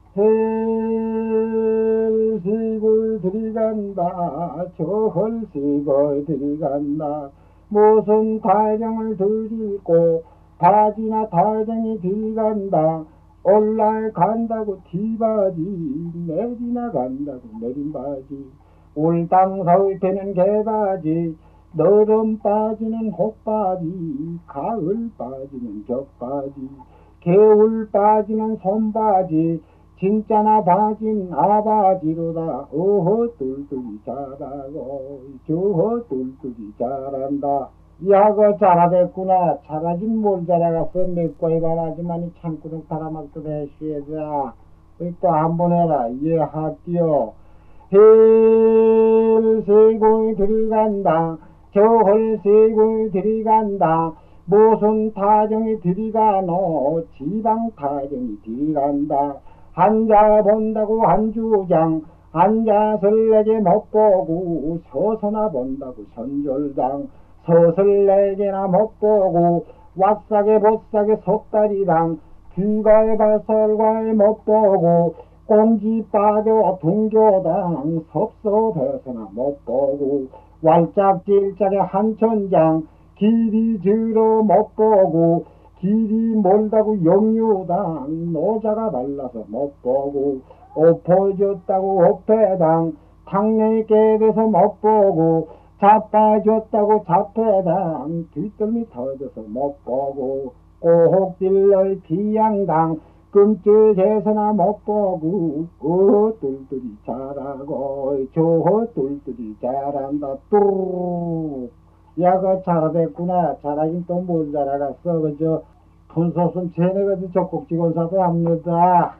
헬식을 들이간다 저 헐식을 들이간다 무슨 다정을 들이고 바지나 다정이 들이간다 올라간다고 티바지 내리나 간다고 내린 바지 올땅 서울태는 개바지 너름 빠지는 혹바지 가을 빠지는 격바지 겨울 빠지는 손바지 진짜나 바진 아바지로다 어허 똘똘이 잘하고 저허 똘똘이 잘한다 야거 잘하겠구나 잘하긴 뭘 잘하겠어 내꺼이 바라지만이 참구름 바라막도 대쉬에자 또 한 번 해라 예 하띠요 헬세골 들이간다 저헐세골 들이간다 무슨 타정이 들이가노 지방 타정이 들이간다 앉아 본다고 한주장 앉아 설레게 못보고 서서나 본다고 선졸당 서슬 내게나 못보고 왁사게 보싸게 속다리당 귀가에 발설과에 못보고 꽁지 빠져 동교당 섭섭해서나 못보고 왈짝질짝에 한천장 길이 들어 못보고 길이 멀다고 영유당 노자가 말라서 못보고 엎어졌다고 엎해당 당내에 깨돼서 못보고 자빠졌다고 자패당 뒷덜미 터져서 못보고 꼬혹딜러의 비양당 끔찍해서나 못보고 똘똘이 잘하고 저 똘똘이 잘한다 뚜 야가 잘하겠구나 잘하긴 또 뭘 잘하겠어 그저 분소순 쟤네가 젖꼭지건사도 합니다.